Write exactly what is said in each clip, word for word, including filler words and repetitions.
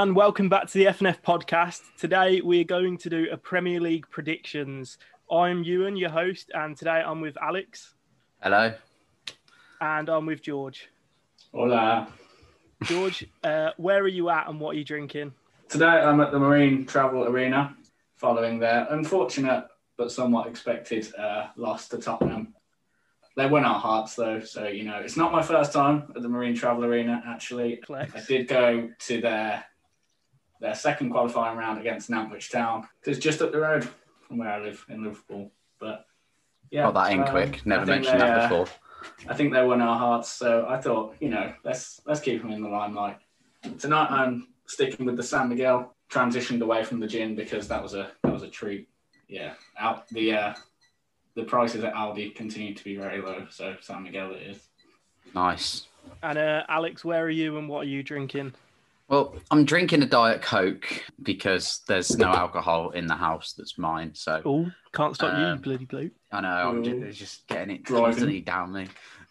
and welcome back to the F N F podcast. Today we're going to do a Premier League predictions. I'm Ewan, your host, and today I'm with Alex. Hello. And I'm with George. Hola. George, uh, where are you at and what are you drinking? Today I'm at the Marine Travel Arena following their unfortunate but somewhat expected uh, loss to Tottenham. They won our hearts though, so you know, it's not my first time at the Marine Travel Arena actually. Flex. I did go to their their second qualifying round against Nantwich Town. It's just up the road from where I live in Liverpool. But yeah. Got that in um, quick. Never I think mentioned they, that uh, before. I think they won our hearts, so I thought, you know, let's let's keep them in the limelight. Tonight I'm sticking with the San Miguel. Transitioned away from the gin because that was a that was a treat. Yeah, out the uh, the prices at Aldi continue to be very low, so San Miguel it is. Nice. And uh, Alex, where are you and what are you drinking? Well, I'm drinking a Diet Coke because there's no alcohol in the house that's mine. So Oh, can't stop you, Um, bloody bloke. I know I'm Ooh. just, just getting it Driving. constantly down me.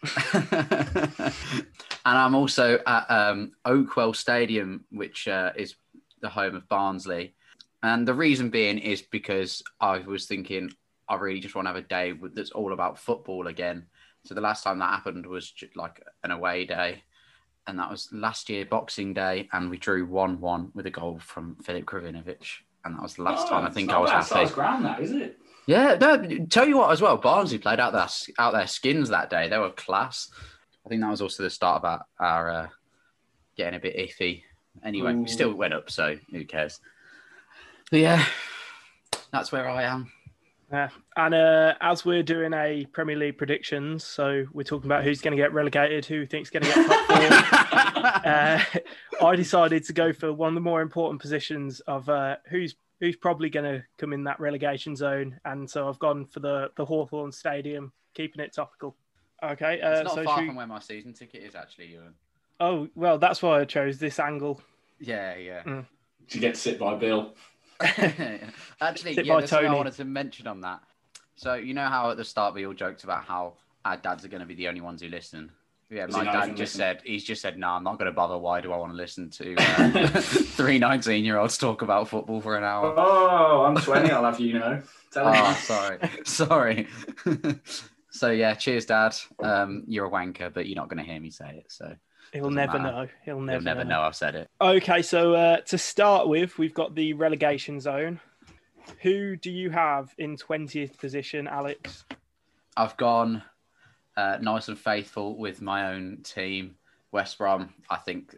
And I'm also at um, Oakwell Stadium, which uh, is the home of Barnsley. And the reason being is because I was thinking I really just want to have a day with- that's all about football again. So the last time that happened was ju- like an away day. And that was last year, Boxing Day. And we drew one one with a goal from Filip Kravinovic. And that was the last Oh, time I it's think not I was bad happy. size ground, that is it? Yeah, no, tell you what as well, Barnsley played out their, out their skins that day. They were class. I think that was also the start of our, our uh, getting a bit iffy. Anyway, Ooh. we still went up, so who cares? But yeah, that's where I am. Yeah. And uh, as we're doing a Premier League predictions, so we're talking about who's going to get relegated, who thinks going to get top four. uh, I decided to go for one of the more important positions of uh, who's who's probably going to come in that relegation zone, and so I've gone for the the Hawthorn Stadium, keeping it topical. Okay, uh, It's not so far should from we- where my season ticket is, actually, Ewan. Oh well, that's why I chose this angle. Yeah, yeah. Mm. Did you get to sit by Bill? Actually, Sit yeah, by there's something I Tony. wanted to mention on that. So, you know how at the start we all joked about how our dads are going to be the only ones who listen? Yeah, Does my he not dad even just listen? said, he's just said, no, I'm not going to bother. Why do I want to listen to uh, three nineteen-year-olds talk about football for an hour? Oh, I'm twenty, I'll have you know. Tell him. Oh, sorry. Sorry. So, yeah, cheers, Dad. Um, you're a wanker, but you're not going to hear me say it. So He'll Doesn't never matter. know. He'll never, you'll never know I've said it. Okay, so uh, to start with, we've got the relegation zone. Who do you have in twentieth position, Alex? I've gone uh, nice and faithful with my own team, West Brom. I think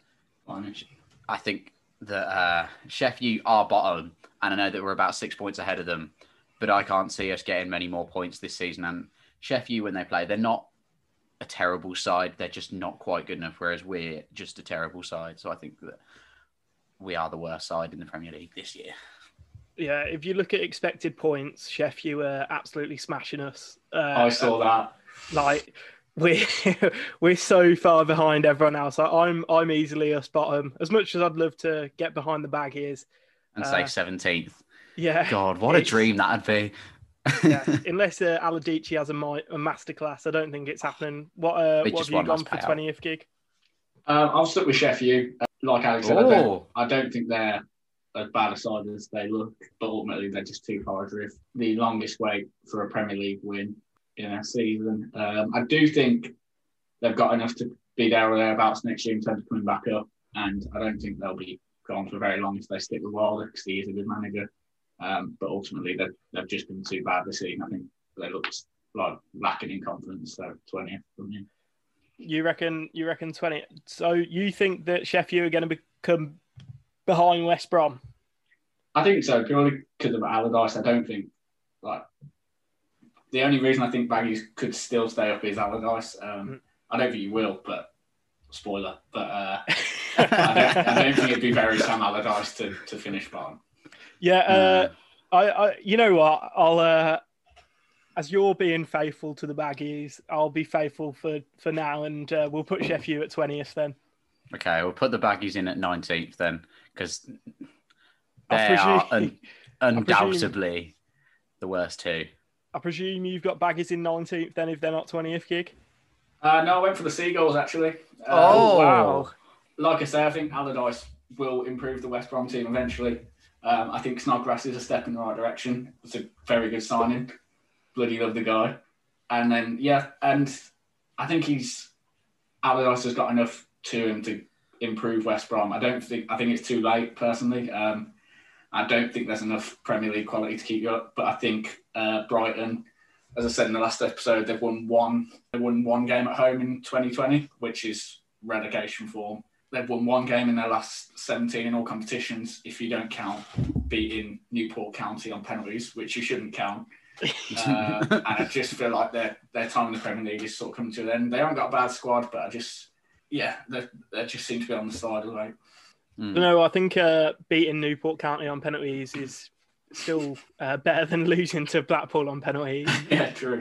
I think that uh, Sheffield are bottom, and I know that we're about six points ahead of them, but I can't see us getting many more points this season. And Sheffield, when they play, they're not a terrible side. They're just not quite good enough, whereas we're just a terrible side. So I think that we are the worst side in the Premier League this year. Yeah, if you look at expected points, Sheffield are absolutely smashing us. Uh, I saw that. Like we're we're so far behind everyone else. Like, I'm I'm easily us bottom. As much as I'd love to get behind the Baggies And Uh, say seventeenth. yeah, God, what a it's- dream that'd be. yeah. Unless uh, Aladici has a, mi- a masterclass, I don't think it's happening. What uh, They what just have you want us gone for payout. twentieth gig? Um, I'll stick with Sheffield. Uh, Like Alex said, I, don't, Oh, I don't think they're as bad a side as they look, but ultimately they're just too far adrift. The longest wait for a Premier League win in a season. Um, I do think they've got enough to be there or thereabouts next year in terms of coming back up, and I don't think they'll be gone for very long if they stick with Wilder because he is a good manager. Um, but ultimately, they've, they've just been too bad this season. I think they look like lacking in confidence. So twentieth from me. You reckon? You reckon twenty? So you think that Sheffield are going to become behind West Brom? I think so, purely because of Allardyce. I don't think, like, the only reason I think Baggies could still stay up is Allardyce. Um, Mm. I don't think he will, but spoiler. But uh, I, don't, I don't think it'd be very Sam Allardyce to, to finish bottom. Yeah, uh, Mm. I, I, you know what? I'll, uh, as you're being faithful to the Baggies, I'll be faithful for, for now, and uh, we'll put Sheffield at twentieth then. okay. We'll put the Baggies in at nineteenth then, because I they presume- are un- presume- undoubtedly the worst two. I presume you've got Baggies in nineteenth then, if they're not twentieth gig. Uh, no, I went for the Seagulls, actually. Uh, Oh, wow. Like I say, I think Allardyce will improve the West Brom team eventually. Um, I think Snodgrass is a step in the right direction. It's a very good signing. Bloody love the guy. And then, yeah, and I think he's, Allardyce has got enough to him to improve West Brom. I don't think, I think it's too late, personally. Um, I don't think there's enough Premier League quality to keep you up, but I think uh, Brighton, as I said in the last episode, they've won one, they won one game at home in twenty twenty, which is relegation form. They've won one game in their last seventeen in all competitions, if you don't count beating Newport County on penalties, which you shouldn't count. uh, and I just feel like their their time in the Premier League is sort of coming to an end. They haven't got a bad squad, but I just, yeah, they, they just seem to be on the side of like. Mm. No, I think uh, beating Newport County on penalties is still uh, better than losing to Blackpool on penalties. Yeah, true.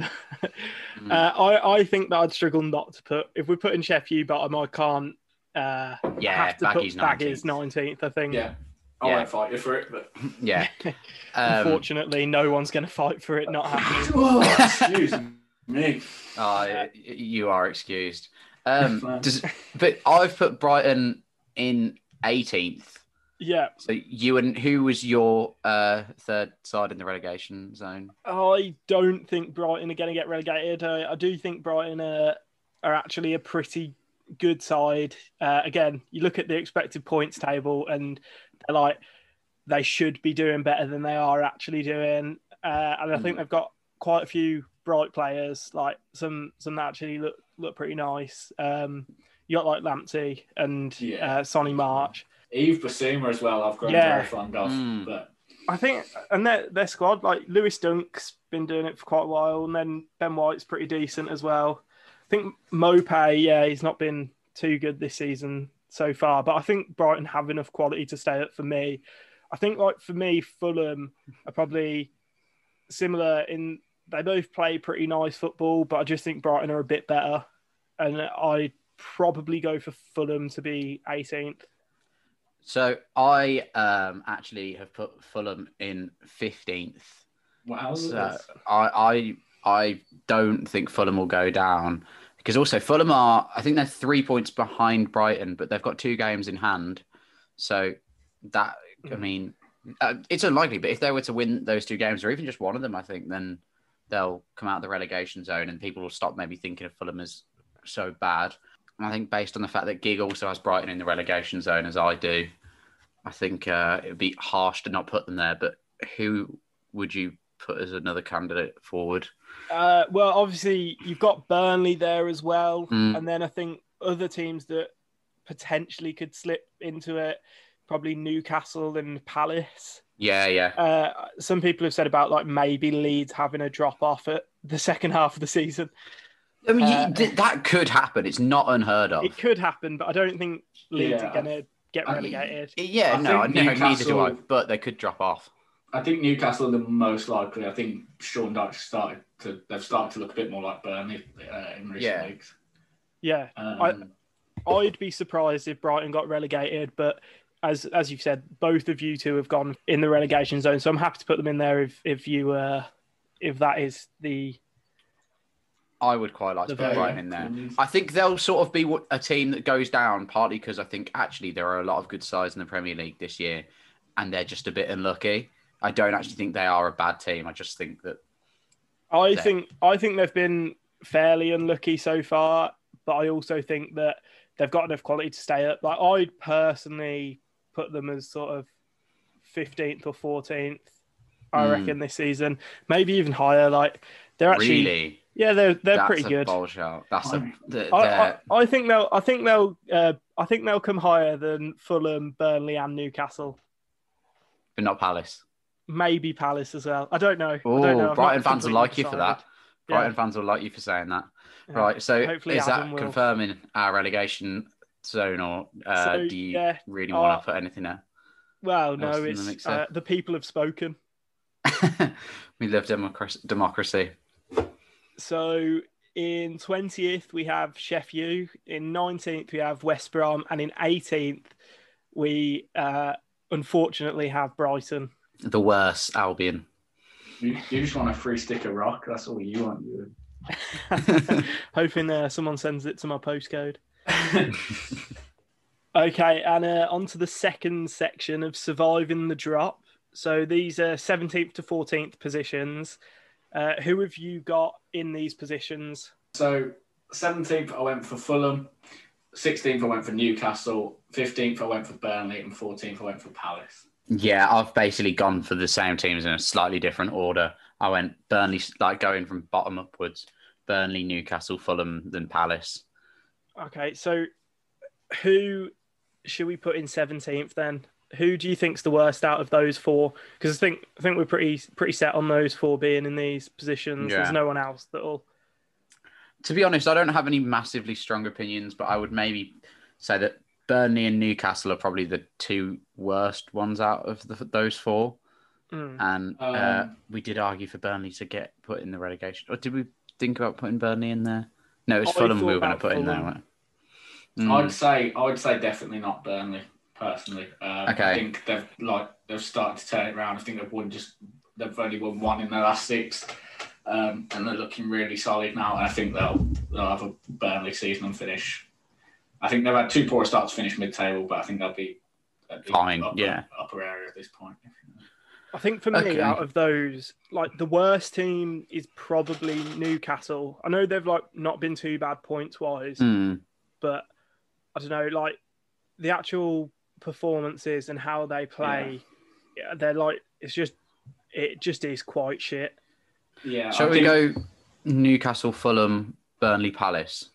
uh, I, I think that I'd struggle not to put, if we're putting Sheffield bottom, I can't uh, yeah, have to Baggy's put Baggy's nineteenth, I think. Yeah, I yeah. won't fight you for it, but yeah. Unfortunately, um, no one's going to fight for it not happening. Oh, excuse me. Oh, you are excused. Um, does, but I've put Brighton in eighteenth. Yeah. So you and who was your uh, third side in the relegation zone? I don't think Brighton are going to get relegated. Uh, I do think Brighton uh, are actually a pretty good side. Uh, again, you look at the expected points table and they're like, they should be doing better than they are actually doing. Uh, and I think mm. they've got quite a few bright players, like some some that actually look, look pretty nice. Um, you got like Lamptey and yeah. uh, Sonny March. Yves Bissouma as well, I've grown yeah. very fond of. Mm. But I think, and their, their squad, like Lewis Dunk's been doing it for quite a while, and then Ben White's pretty decent as well. I think Mopay, yeah, he's not been too good this season so far, but I think Brighton have enough quality to stay up for me. I think, like, for me, Fulham are probably similar in they both play pretty nice football, but I just think Brighton are a bit better. And I'd probably go for Fulham to be eighteenth. So I um, actually have put Fulham in fifteenth. Wow. So I, I I don't think Fulham will go down because also Fulham are, I think they're three points behind Brighton, but they've got two games in hand. So that, I mean, uh, it's unlikely, but if they were to win those two games or even just one of them, I think then they'll come out of the relegation zone and people will stop maybe thinking of Fulham as so bad. And I think based on the fact that Gig also has Brighton in the relegation zone as I do, I think uh, it would be harsh to not put them there. But who would you put as another candidate forward? Uh, well, obviously, you've got Burnley there as well. Mm. And then I think other teams that potentially could slip into it, probably Newcastle and Palace. Yeah, yeah. Uh, some people have said about like maybe Leeds having a drop off at the second half of the season. I mean, uh, you, that could happen. It's not unheard of. It could happen, but I don't think Leeds yeah. are going to get relegated. I mean, yeah, I no, I think know, Newcastle, neither do I, but they could drop off. I think Newcastle are the most likely. I think Sean Dyche started to, they've started to look a bit more like Burnley uh, in recent yeah. weeks. Yeah. Um, I, I'd be surprised if Brighton got relegated, but as as you've said, both of you two have gone in the relegation zone, so I'm happy to put them in there if if you uh, if that is the. I would quite like to put Brighton in there. I think they'll sort of be a team that goes down, partly because I think actually there are a lot of good sides in the Premier League this year, and they're just a bit unlucky. I don't actually think they are a bad team. I just think that. I think I think they've been fairly unlucky so far, but I also think that they've got enough quality to stay up. Like I'd personally put them as sort of fifteenth or fourteenth, I mm. reckon, this season. Maybe even higher. Like they're actually, really? yeah, they're they're That's pretty a good. Bold shout. That's a. They're, I, I, I think they'll. I think they'll. Uh, I think they'll come higher than Fulham, Burnley, and Newcastle. But not Palace. Maybe Palace as well. I don't know. Oh, I don't know. Brighton fans will like decided. you for that. Yeah. Brighton fans will like you for saying that. Yeah. Right. So Hopefully is Adam that will. confirming our relegation zone, or uh, So, do you yeah, really uh, want to put anything there? Well, no, Else in the it's mixer? uh, the people have spoken. We love democracy. democracy. So in twentieth, we have Sheffield. In nineteenth, we have West Brom. And in eighteenth, we uh, unfortunately have Brighton. The worst, Albion. You, you just want a free stick of rock. That's all you want. You. Hoping uh, someone sends it to my postcode. Okay, and uh, on to the second section of surviving the drop. So these are seventeenth to fourteenth positions. Uh, who have you got in these positions? So seventeenth, I went for Fulham. sixteenth, I went for Newcastle. fifteenth, I went for Burnley. And fourteenth, I went for Palace. Yeah, I've basically gone for the same teams in a slightly different order. I went Burnley, like going from bottom upwards. Burnley, Newcastle, Fulham, then Palace. Okay, so who should we put in seventeenth then? Who do you think's the worst out of those four? Because I think I think we're pretty pretty set on those four being in these positions. Yeah. There's no one else that'll. To be honest, I don't have any massively strong opinions, but I would maybe say that Burnley and Newcastle are probably the two worst ones out of the, those four. Mm. And Um, uh, we did argue for Burnley to get put in the relegation. Or did we think about putting Burnley in there? No, it was I Fulham we thought were going to about put in there. Fulham. weren't we? Mm. I'd say I'd say definitely not Burnley personally. Um, Okay. I think they've like they've started to turn it around. I think they've won just they've only won one in their last six, um, and they're looking really solid now. And I think they'll they'll have a Burnley season and finish. I think they've had two poor starts, finish mid-table, but I think they'll be at the Fine, upper, yeah. upper area at this point. I think for me, Okay. out of those, like the worst team is probably Newcastle. I know they've like not been too bad points wise, Mm. but I don't know, like the actual performances and how they play, yeah. they're like it's just it just is quite shit. Yeah. Shall I we think- go Newcastle, Fulham, Burnley, Palace?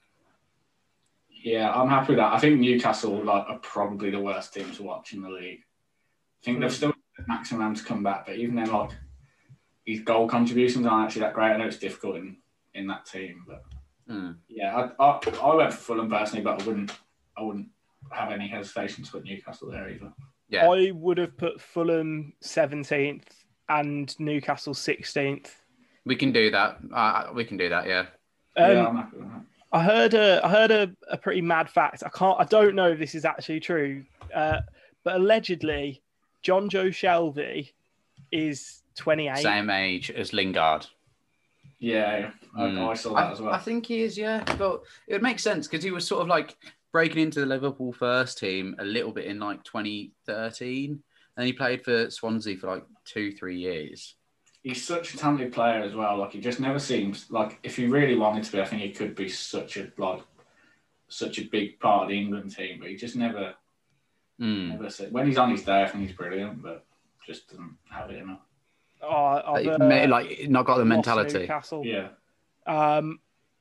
Yeah, I'm happy with that. I think Newcastle like are probably the worst team to watch in the league. I think they've still got maximum to come back, but even then, like his goal contributions aren't actually that great. I know it's difficult in, in that team, but Mm. yeah, I, I I went for Fulham personally, but I wouldn't I wouldn't have any hesitation to put Newcastle there either. Yeah. I would have put Fulham seventeenth and Newcastle sixteenth. We can do that. Uh, we can do that, yeah. Um, yeah, I'm happy with that. I heard a I heard a, a pretty mad fact. I can't I don't know if this is actually true, uh, but allegedly John Joe Shelby is twenty-eight. Same age as Lingard. Yeah, yeah. I, Mm. I saw that I, as well. I think he is, yeah. But it would make sense because he was sort of like breaking into the Liverpool first team a little bit in like twenty thirteen. And he played for Swansea for like two, three years. He's such a talented player as well. Like he just never seems like if he really wanted to be, I think he could be such a like such a big part of the England team. But he just never, Mm. never. Sit. When he's on his day, I think he's brilliant, but just doesn't have it enough. Oh, I've, Like, uh, ma- like not got the lost mentality. Newcastle. Yeah. Um,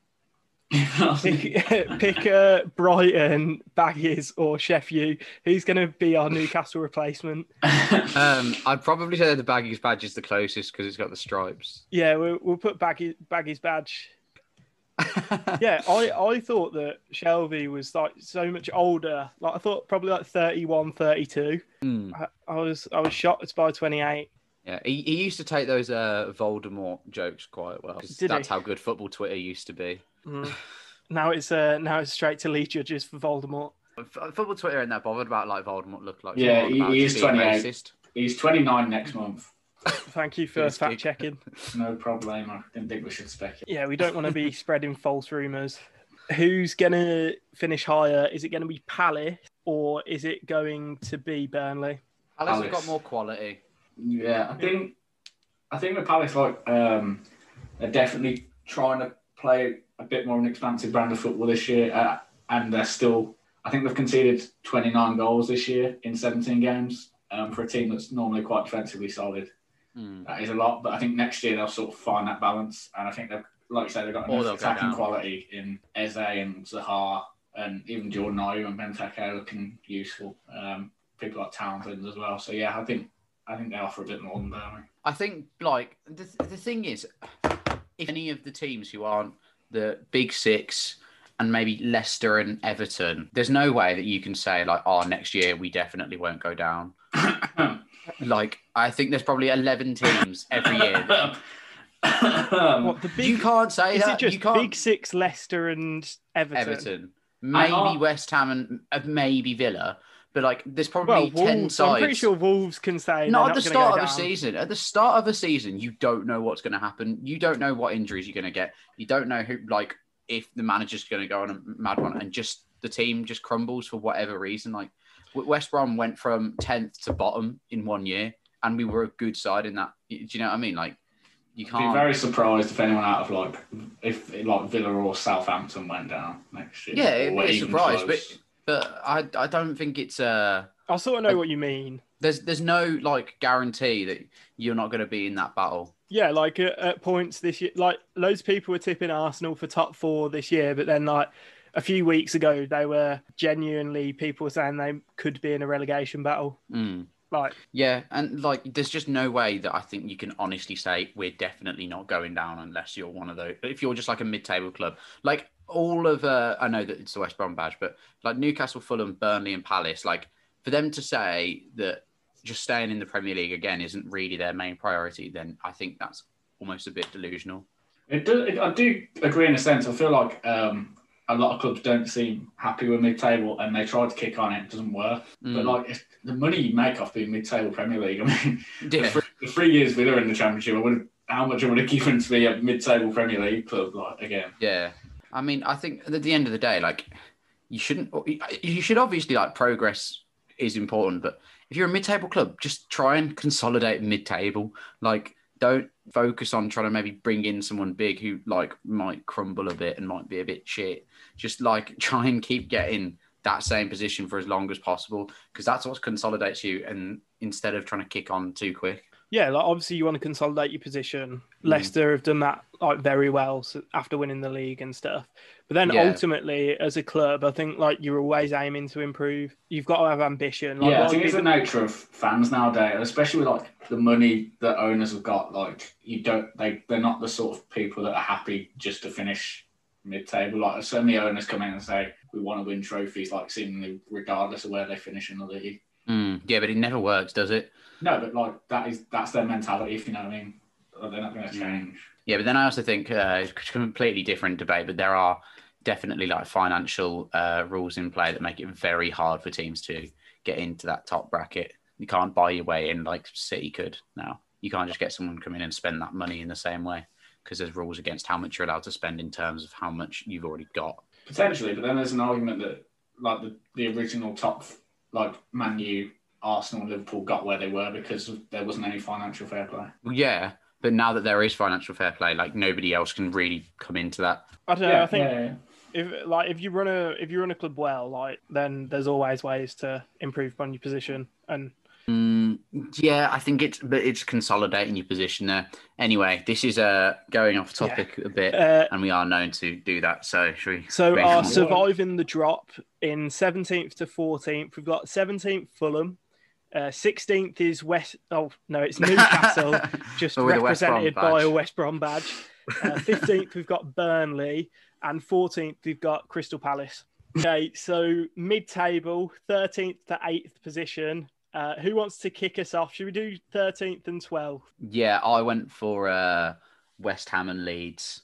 pick, pick uh, Brighton, Baggies, or Sheffield. Who's going to be our Newcastle replacement? Um, I'd probably say the Baggies badge is the closest because it's got the stripes. Yeah, we'll, we'll put Baggy, Baggies badge. Yeah, I, I thought that Shelby was like so much older. Like I thought probably like thirty-one, thirty-two. Mm. I, I was I was shocked by twenty-eight. Yeah, he, he used to take those uh, Voldemort jokes quite well. 'Cause Did that's he? how good football Twitter used to be. Mm. Now it's uh, now it's straight to lead judges for Voldemort. F- Football Twitter ain't that bothered about like Voldemort look like. Yeah, It's he- more about he just is being twenty-eight. racist. He's twenty-nine next month. Thank you for Yes, fact Keith. checking. No problem. I didn't think we should speculate. Yeah, we don't want to be spreading false rumours. Who's going to finish higher? Is it going to be Palace or is it going to be Burnley? Palace have Palace. got more quality. Yeah, I think I think the Palace like um, they're definitely trying to play a bit more of an expansive brand of football this year, uh, and they're still. I think they've conceded twenty-nine goals this year in seventeen games um, for a team that's normally quite defensively solid. Mm. That is a lot, but I think next year they'll sort of find that balance, and I think they've, like you said, they've got Or enough they'll go attacking down. quality in Eze and Zaha, and even Jordan Ayew and Benteke looking useful. Um, people like Townsend as well. So yeah, I think I think they offer a bit more than Burnley. I think like the the thing is, if any of the teams who aren't the big six and maybe Leicester and Everton, there's no way that you can say like, oh, next year we definitely won't go down. Like I think there's probably eleven teams every year. What the big? You can't say is that. it just you can't. Big Six, Leicester and Everton? Everton, maybe are- West Ham and uh, maybe Villa, but like there's Well, probably ten Wolves. sides. I'm pretty sure Wolves can say Not they're at the not start gonna of go a down. season. At the start of a season, you don't know what's going to happen. You don't know what injuries you're going to get. You don't know who, like, if the manager's going to go on a mad one. And just the team just crumbles for whatever reason. Like West Brom went from tenth to bottom in one year, and we were a good side in that. Do you know what I mean? Like you can't. I'd be very surprised if anyone out of like if like Villa or Southampton went down next year. Yeah, it'd be a surprise, but but I I don't think it's uh. I sort of know like, what you mean. There's there's no like guarantee that you're not going to be in that battle. Yeah, like at, at points this year, like loads of people were tipping Arsenal for top four this year, but then like a few weeks ago, they were genuinely people were saying they could be in a relegation battle. Mm. Like, yeah, and like there's just no way that I think you can honestly say we're definitely not going down unless you're one of those. If you're just like a mid-table club, like all of uh, I know that it's the West Brom badge, but like Newcastle, Fulham, Burnley, and Palace, like for them to say that just staying in the Premier League again isn't really their main priority, then I think that's almost a bit delusional. It does. It, I do agree in a sense. I feel like um, a lot of clubs don't seem happy with mid-table, and they try to kick on it. It doesn't work. Mm. But like if the money you make off being mid-table Premier League, I mean, yeah. the, three, the three years Villa in the Championship, I would how much I would have given to be a mid-table Premier League club, like again. Yeah, I mean, I think at the end of the day, like you shouldn't. You should obviously like progress is important, but if you're a mid-table club, just try and consolidate mid-table. Like, don't focus on trying to maybe bring in someone big who like might crumble a bit and might be a bit shit. Just like try and keep getting that same position for as long as possible, because that's what consolidates you. And instead of trying to kick on too quick. Yeah, like obviously you want to consolidate your position. Mm. Leicester have done that like very well after winning the league and stuff. But then Yeah. ultimately, as a club, I think like you're always aiming to improve. You've got to have ambition. Like, yeah, I what think it's the people- nature of fans nowadays, especially with like the money that owners have got. Like you don't, they they're not the sort of people that are happy just to finish mid-table. Like so many owners come in and say we want to win trophies, like seemingly regardless of where they finish in the league. Mm. Yeah, but it never works, does it? No, but like that is that's their mentality. If you know what I mean, they're not going to change. Yeah, but then I also think uh, it's a completely different debate, but there are definitely like financial uh, rules in play that make it very hard for teams to get into that top bracket. You can't buy your way in like City could now. You can't just get someone to come in and spend that money in the same way because there's rules against how much you're allowed to spend in terms of how much you've already got. Potentially, but then there's an argument that like the, the original top, like Man U, Arsenal, and Liverpool got where they were because there wasn't any financial fair play. Well, yeah, but now that there is financial fair play, like nobody else can really come into that. I don't know. Yeah, I think yeah, yeah. if like if you run a if you run a club well, like then there's always ways to improve upon your position. And Mm, yeah, I think it's but it's consolidating your position there. Anyway, this is uh going off topic a bit, uh, and we are known to do that. So should we? so move our on? surviving the drop in seventeenth to fourteenth, we've got seventeenth Fulham. Uh, sixteenth is West. Oh no, it's Newcastle, just But with a West Brom represented by badge. a West Brom badge. Uh, fifteenth we've got Burnley, and fourteenth we've got Crystal Palace. Okay, so mid-table, thirteenth to eighth position. Uh, who wants to kick us off? Should we do thirteenth and twelfth? Yeah, I went for uh, West Ham and Leeds.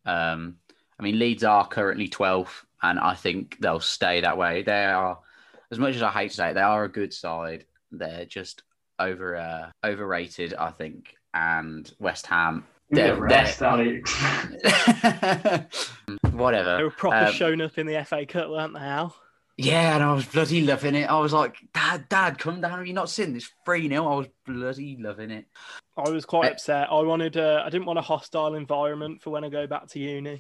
Um, I mean, Leeds are currently twelfth, and I think they'll stay that way. They are, as much as I hate to say it, they are a good side. They're just over uh, overrated, I think. And West Ham, Yeah, they're, rest, Alex. They whatever. were proper Um, showing up in the F A Cup, weren't they, Al? Yeah, and I was bloody loving it. I was like, Dad, Dad, come down. Have you not seen this three nil? I was bloody loving it. I was quite Uh, upset. I wanted, uh, I didn't want a hostile environment for when I go back to uni.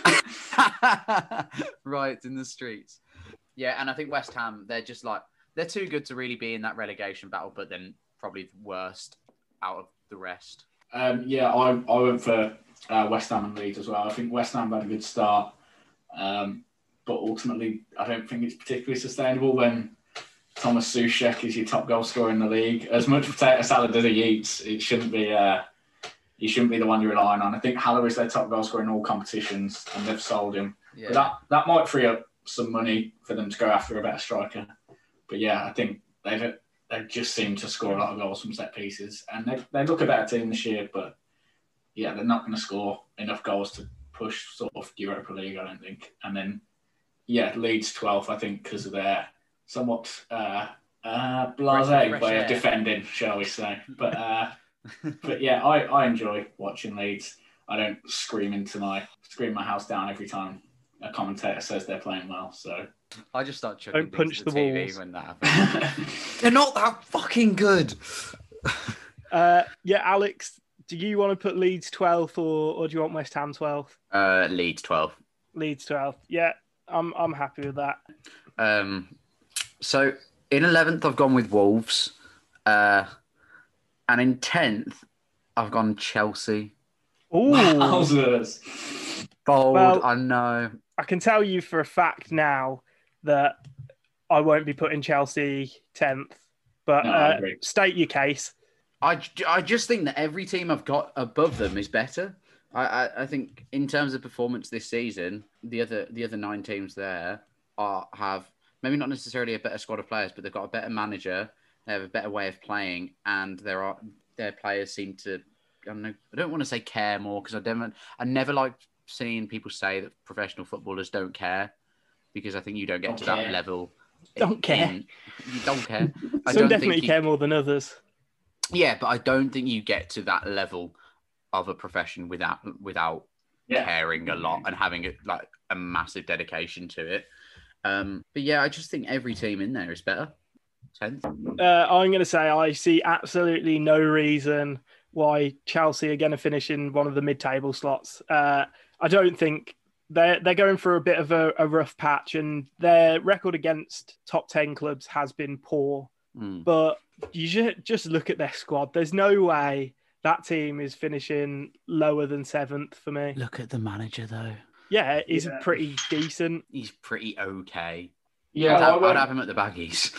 Riots in the streets. Yeah, and I think West Ham, they're just like, they're too good to really be in that relegation battle, but then probably the worst out of the rest. Um, yeah, I, I went for uh, West Ham and Leeds as well. I think West Ham had a good start, um, but ultimately, I don't think it's particularly sustainable when Thomas Soucek is your top goal scorer in the league. As much potato salad as he eats, it shouldn't be. Uh, he shouldn't be the one you're relying on. I think Haller is their top goal scorer in all competitions, and they've sold him. Yeah. But that that might free up some money for them to go after a better striker. But yeah, I think they've they just seem to score a lot of goals from set pieces, and they they look a better team this year. But yeah, they're not going to score enough goals to push sort of Europa League, I don't think. And then yeah, Leeds twelfth, I think, because of their somewhat uh, uh, blasé Fresh way air. of defending, shall we say? But uh, but yeah, I, I enjoy watching Leeds. I don't scream into my scream my house down every time a commentator says they're playing well. So I just start chucking Don't things punch at the the, T V walls. when that happens. They're not that fucking good. Uh, yeah, Alex, do you want to put Leeds twelfth or, or do you want West Ham twelfth? Uh, Leeds twelve. Leeds twelfth. Yeah, I'm I'm happy with that. Um, so in eleventh, I've gone with Wolves. Uh, and in tenth, I've gone Chelsea. Ooh, Wowzers. Bold, Well- I know. I can tell you for a fact now that I won't be putting Chelsea tenth. But No, I uh, agree. state your case. I, I just think that every team I've got above them is better. I, I, I think in terms of performance this season, the other the other nine teams there are have maybe not necessarily a better squad of players, but they've got a better manager. They have a better way of playing, and there are their players seem to. I don't know. I don't want to say care more because I don't. I never like seeing people say that professional footballers don't care because I think you don't get Don't to care. that level. Don't care. in- you don't care. I Some don't definitely think you, care more than others. Yeah, but I don't think you get to that level of a profession without without Yeah. caring a lot and having a, like a massive dedication to it. Um, but yeah, I just think every team in there is better. Tenth. Uh, I'm going to say I see absolutely no reason why Chelsea are going to finish in one of the mid-table slots. Uh, I don't think they're they're going through a bit of a, a rough patch, and their record against top ten clubs has been poor. Mm. But you should just look at their squad. There's no way that team is finishing lower than seventh for me. Look at the manager though. Yeah, he's Yeah. pretty decent. He's pretty okay. Yeah, I'd, I have, I'd went, have him at the baggies.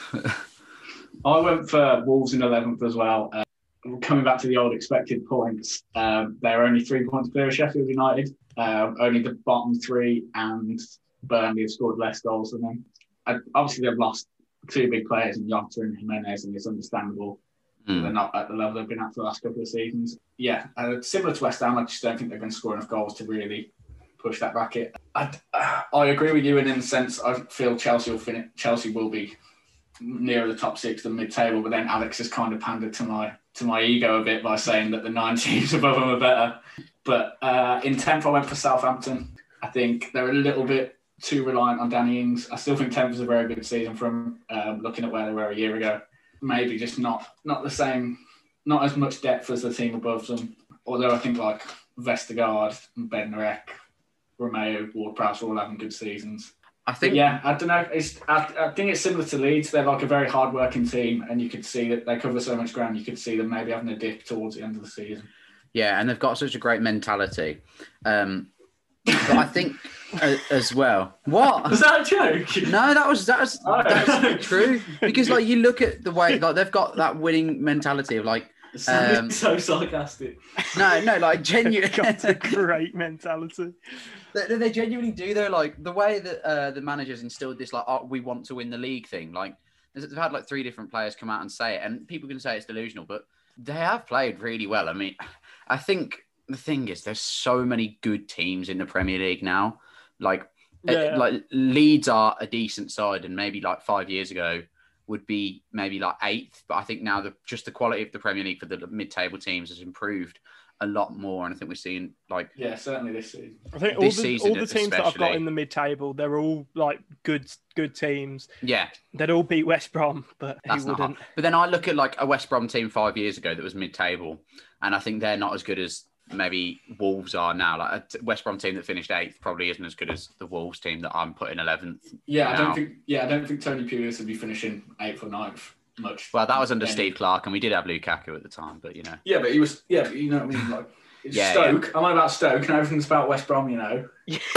I went for Wolves in eleventh as well. Uh, coming back to the old expected points, um, they're only three points clear of Sheffield United. Um, only the bottom three and Burnley have scored less goals than them. Uh, obviously, they've lost two big players in Jota and Jimenez, and it's understandable. Mm. They're not at the level they've been at for the last couple of seasons. Yeah, uh, similar to West Ham, I just don't think they're going to score enough goals to really push that bracket. I, I agree with you in the sense I feel Chelsea will finish. Chelsea will be nearer the top six than mid-table, but then Alex has kind of pandered to my to my ego a bit by saying that the nine teams above them are better. But uh, in tenth, I went for Southampton. I think they're a little bit too reliant on Danny Ings. I still think tenth was a very good season from um, looking at where they were a year ago. Maybe just not not the same, not as much depth as the team above them. Although I think like Vestergaard, Bednarek, Romeo, Ward-Prowse are all having good seasons. I But think yeah, I don't know. It's, I, I think it's similar to Leeds. They're like a very hard-working team, and you could see that they cover so much ground. You could see them maybe having a dip towards the end of the season. Yeah, and they've got such a great mentality. Um, but I think uh, as well. What? Was that a joke? No, that was that was Oh. that's true because like you look at the way like they've got that winning mentality of like Um, so sarcastic. no no like genuine Got a great mentality. they, they genuinely do though like the way that uh, the managers instilled this like oh, we want to win the league thing like they've had like three different players come out and say it and people can say it's delusional but they have played really well. I mean I think the thing is there's so many good teams in the Premier League now like Yeah. uh, like Leeds are a decent side and maybe like five years ago would be maybe like eighth, but I think now the just the quality of the Premier League for the mid-table teams has improved a lot more, and I think we're seeing like Yeah, certainly this season. I think all This the, season all the teams that I've got especially. in the mid-table, they're all like good good teams. yeah, They'd all beat West Brom, but that's who not wouldn't? hard. But then I look at like a West Brom team five years ago that was mid-table, and I think they're not as good as maybe Wolves are now. Like a t- West Brom team that finished eighth probably isn't as good as the Wolves team that I'm putting eleventh. Yeah, I now. don't think. Yeah, I don't think Tony Pulis would be finishing eighth or ninth much. Well, that was under Any- Steve Clark, and we did have Lukaku at the time, but you know. Yeah, but he was. Yeah, but you know what I mean. Like it's Yeah, Stoke. I'm on about Stoke, and everything's about West Brom. You know.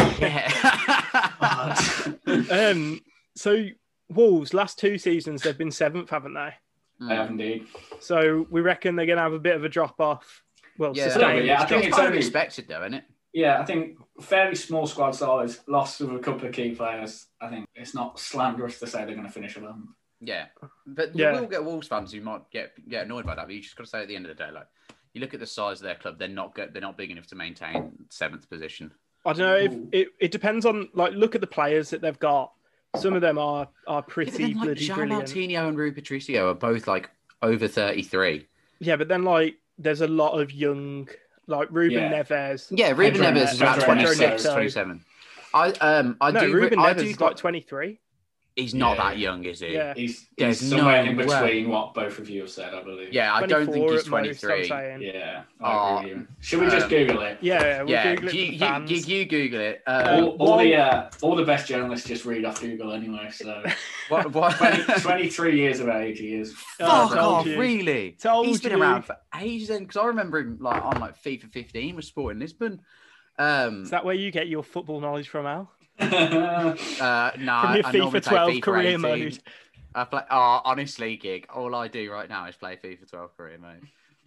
Yeah. Um, so Wolves last two seasons they've been seventh, haven't they? I have indeed. So we reckon they're going to have a bit of a drop off. Well, Yeah, sustained. yeah, I it's think kind it's of only- expected though, isn't it? Yeah, I think fairly small squad size, lost with a couple of key players. I think it's not slanderous to say they're going to finish eleventh. Yeah, but Yeah. you will get Wolves fans who might get get annoyed by that. But you just got to say at the end of the day, like you look at the size of their club, they're not good, they're not big enough to maintain seventh position. I don't know if Ooh. it, it depends on like look at the players that they've got. Some of them are are Yeah, but pretty then, like bloody Jean brilliant. Martino and Rui Patricio are both like over thirty-three. Yeah, but then like there's a lot of young like Ruben Yeah. Neves. Yeah, Ruben Pedro Neves is about Neto. twenty-six, Pedro Neto. twenty-seven. I um I No, do Ruben I Neves do is like twenty-three. He's not Yeah. that young, is he? Yeah. He's, There's he's somewhere no in way. between what both of you have said, I believe. Yeah, I don't think twenty-four he's at most, I'm twenty-three. saying. Yeah, I Oh, agree with you. Should we just um, Google it? Yeah, we'll Yeah, Google it you, for the you, fans. you, you Google it. Um, Um, All, all while- the uh, all the best journalists just read off Google anyway. So what, what? twenty, twenty-three years of age he is. Oh, Fuck told off, you. really? Told He's been you. around for ages then, because I remember him like on like FIFA fifteen with Sporting Lisbon. Um, Is that where you get your football knowledge from, Al? uh, nah, From your I normally FIFA play twelve FIFA career eighteen. mode. I play. Oh, honestly, gig. All I do right now is play FIFA twelve career mode.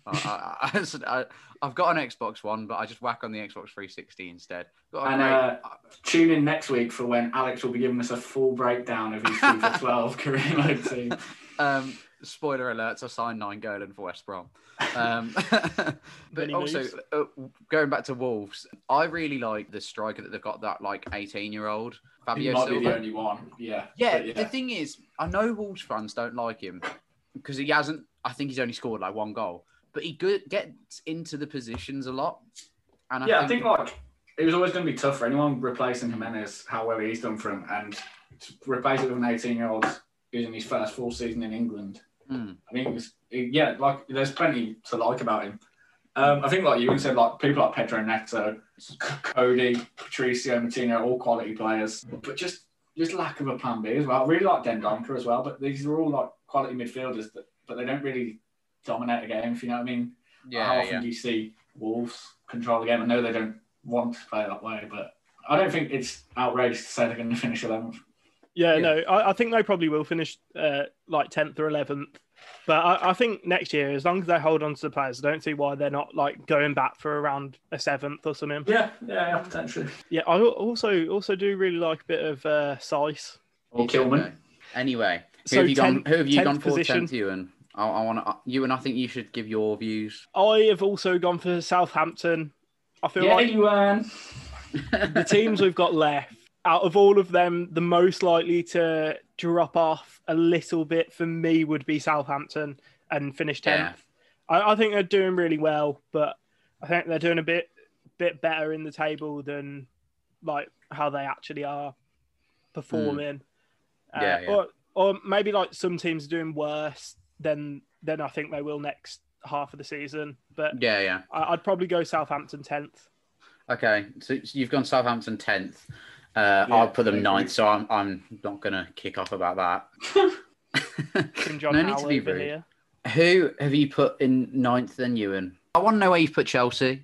I, I, I, I've got an Xbox One, but I just whack on the Xbox three sixty instead. Got a And great- uh, tune in next week for when Alex will be giving us a full breakdown of his FIFA twelve career mode team. Um, spoiler alerts, I signed nine Golan for West Brom. Um, but Many also, moves. uh, going back to Wolves, I really like the striker that they've got, that like eighteen-year-old He Fabio might be the Silva. only one. Yeah. Yeah, But the thing is, I know Wolves fans don't like him because he hasn't, I think he's only scored like one goal, but he good, gets into the positions a lot. And I yeah, think, I think like it was always going to be tough for anyone replacing Jimenez, how well he's done for him, and to replace it with an eighteen-year-old who's in his first full season in England. Mm. I think it was, yeah, like there's plenty to like about him. Um, I think, like you said, like people like Pedro Neto, C- Cody, Patricio, Martino, all quality players, but just just lack of a plan B as well. I really like Dendonka as well, but these are all like quality midfielders, that, but they don't really dominate a game. If you know what I mean? yeah, How often yeah. do you see Wolves control the game? I know they don't want to play that way, but I don't think it's outrageous to say they're going to finish eleventh. Yeah, Yeah. no, I, I think they probably will finish uh, like tenth or eleventh. But I, I think next year, as long as they hold on to the players, I don't see why they're not like going back for around a seventh or something. Yeah, yeah, yeah, potentially. Yeah, I al- also also do really like a bit of uh, Sice. Or Kilman. Okay. Anyway, who So have you gone? tenth- Who have you tenth gone for? position. Tenth, Ewan. I, I want to. You and I think you should give your views. I have also gone for Southampton. I feel Yeah, like you um, the teams we've got left, out of all of them, the most likely to drop off a little bit for me would be Southampton and finish tenth. Yeah. I, I think they're doing really well, but I think they're doing a bit bit better in the table than like how they actually are performing. Hmm. Yeah, Uh, yeah. Or, or maybe like some teams are doing worse than than I think they will next half of the season. But Yeah, yeah. I, I'd probably go Southampton tenth. Okay, so you've gone Southampton tenth. Uh, Yeah, I'll put them I agree. ninth, so I'm I'm not gonna kick off about that. King John No need Howe to be over rude. here. Who have you put in ninth then, Ewan? I want to know where you've put Chelsea.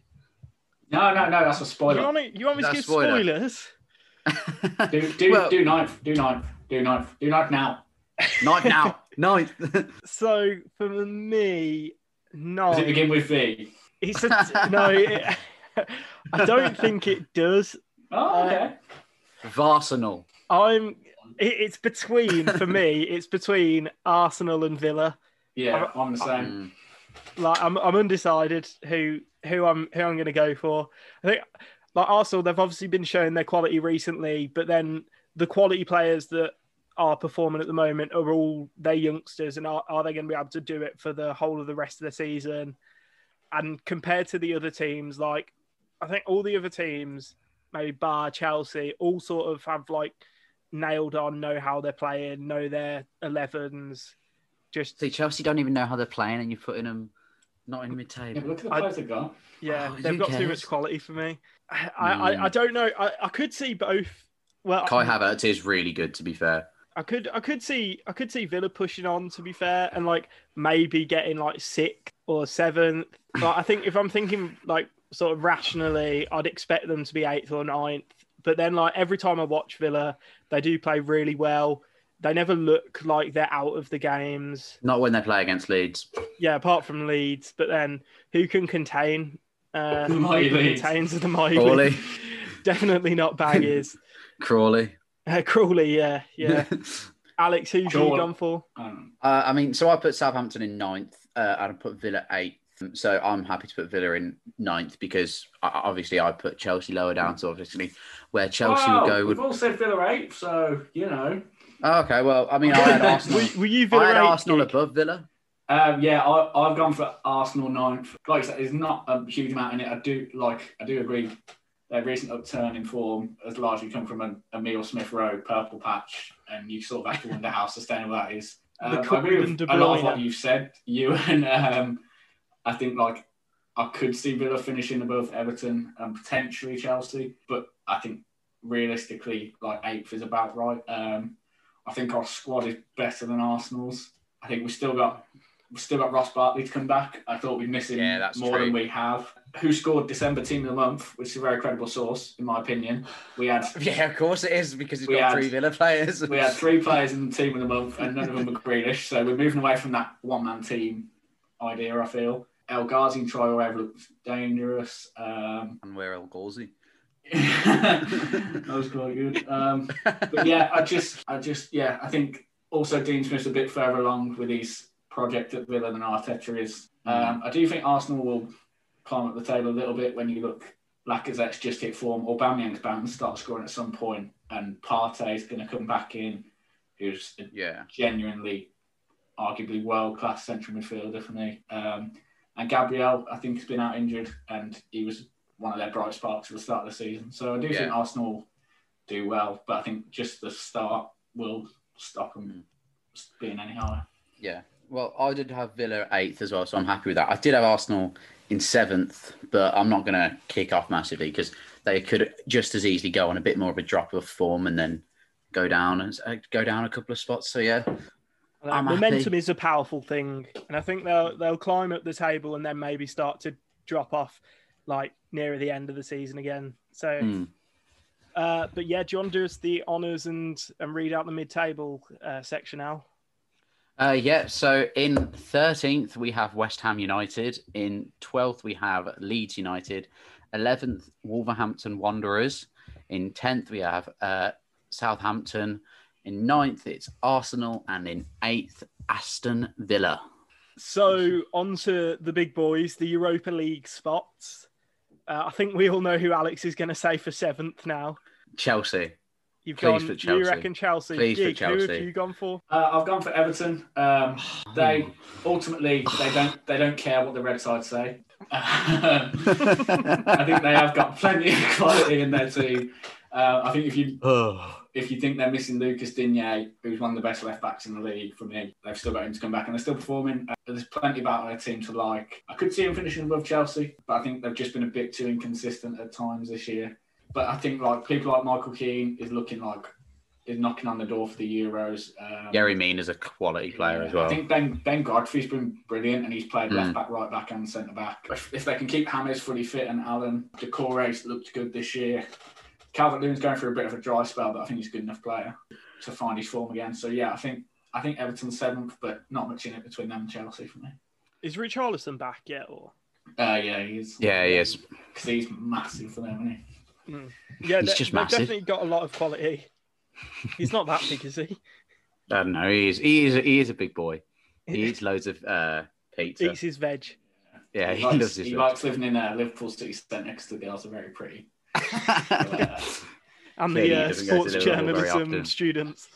no, no, no, that's a You spoiler. want me, you want me to That's give spoiler. spoilers? Do do Well- do ninth, do ninth, do ninth, do ninth now. Ninth now, ninth. So for me, no. Does it begin with V? It's a, no, it, I don't think it does. Oh, okay. Varsenal. I'm. It, it's between for me. It's between Arsenal and Villa. Yeah, I'm the same. Mm. Like I'm, I'm undecided who who I'm who I'm going to go for. I think like Arsenal, they've obviously been showing their quality recently, but then the quality players that are performing at the moment are all their youngsters, and are, are they going to be able to do it for the whole of the rest of the season? And compared to the other teams, like I think all the other teams, maybe bar Chelsea, all sort of have like nailed on, know how they're playing, know their elevens. Just See, Chelsea don't even know how they're playing, and you're putting them not in Yeah, mid-table. but look at the I- players they've got. yeah, Oh, they've who got too cares? much quality for me. I, Mm. I, I don't know. I, I could see both. Well, Kai Havertz is really good, to be fair. I could I could see I could see Villa pushing on, to be fair, and like maybe getting like sixth or seventh. Like, I think if I'm thinking like sort of rationally, I'd expect them to be eighth or ninth. But then like every time I watch Villa, they do play really well. They never look like they're out of the games. Not when they play against Leeds. Yeah, apart from Leeds. But then who can contain? Uh, The who mighty can Leeds. contains the mighty Crawley. Leeds? Definitely not Baggies. Crawley. uh, Crawley, yeah, yeah. Alex, who's you Sure. gone for? Um, Uh, I mean, so I put Southampton in ninth, uh, and I put Villa eighth. So I'm happy to put Villa in ninth because uh, obviously I put Chelsea lower down. So obviously where Chelsea well, would go we've would. all said Villa eight, so you know. Oh, okay, well, I mean, I had Arsenal. Were, were you Villa I had eight, Arsenal Gig? above Villa. Um, yeah, I, I've gone for Arsenal ninth. Like I said, there's not a huge amount in it. I do like, I do agree. their recent upturn in form has largely come from an Emile Smith Rowe purple patch, and you sort of have to wonder how sustainable that is. Um, I agree with a lot of what you've said, you and um, I think like I could see Villa finishing above Everton and potentially Chelsea, but I think realistically, like eighth is about right. Um, I think our squad is better than Arsenal's. I think we've still got we've still got Ross Barkley to come back. I thought we'd miss him yeah, that's more true. than we have. Who scored December Team of the Month, which is a very credible source, in my opinion. We had yeah, of course it is because he's we got had, three Villa players. We had three players in the Team of the Month, and none of them were Grealish. So we're moving away from that one-man team idea. I feel El Ghazi and Troy Wave looked dangerous. Um, and we're El Ghazi. that was quite good. Um, but yeah, I just, I just, yeah, I think also Dean Smith's a bit further along with his project at Villa than Arteta is. Um, I do think Arsenal will climb up the table a little bit when you look. Lacazette's just hit form. Aubameyang's bound to start scoring at some point, and Partey's going to come back in, who's a yeah. genuinely, arguably world-class central midfielder for me. Um, and Gabriel, I think, has been out injured, and he was one of their bright sparks at the start of the season. So I do yeah. think Arsenal do well, but I think just the start will stop them mm. being any higher. Yeah. Well, I did have Villa eighth as well, so I'm happy with that. I did have Arsenal in seventh, but I'm not going to kick off massively because they could just as easily go on a bit more of a drop of form and then go down and uh, go down a couple of spots. So yeah, uh, momentum is a powerful thing, and I think they'll they'll climb up the table and then maybe start to drop off like nearer the end of the season again. So, mm. uh, but yeah, do you want to do us the honours and and read out the mid-table uh, section now? Uh, yeah, so in thirteenth, we have West Ham United. In twelfth, we have Leeds United. eleventh, Wolverhampton Wanderers. In tenth, we have uh, Southampton. In ninth, it's Arsenal. And in eighth, Aston Villa. So, on to the big boys, the Europa League spots. Uh, I think we all know who Alex is going to say for seventh now. Chelsea. You've Please gone, put Chelsea. You reckon Chelsea? Please Gig, put Chelsea. Who have you gone for? Uh, I've gone for Everton. Um, they ultimately they don't they don't care what the red side say. I think they have got plenty of quality in their team. Uh, I think if you if you think they're missing Lucas Digne, who's one of the best left backs in the league, for me, they've still got him to come back and they're still performing. Uh, there's plenty about their team to like. I could see them finishing above Chelsea, but I think they've just been a bit too inconsistent at times this year. But I think like people like Michael Keane is looking like is knocking on the door for the Euros. Um, Gary Mean is a quality player yeah, as well. I think Ben Ben Godfrey's been brilliant and he's played Mm. left back, right back, and centre back. If, if they can keep James fully fit and Allen, Decore's looked good this year. Calvert-Lewin's going through a bit of a dry spell, but I think he's a good enough player to find his form again. So yeah, I think I think Everton's seventh, but not much in it between them and Chelsea for me. Is Richarlison back yet, or? Uh, yeah, he is. Yeah, he is. Because he's massive for them, isn't he? Mm. Yeah, He's they, just they've massive. definitely got a lot of quality. He's not that big, is he? I don't know. He is. He is. He is a big boy. He eats loads of uh, pizza. Eats his veg. Yeah, he, he, likes, loves his. he veg. likes living in uh, Liverpool City Centre next to the girls are very pretty. So, uh, And Clearly the he uh, doesn't go to sports Liverpool very journalism often. students.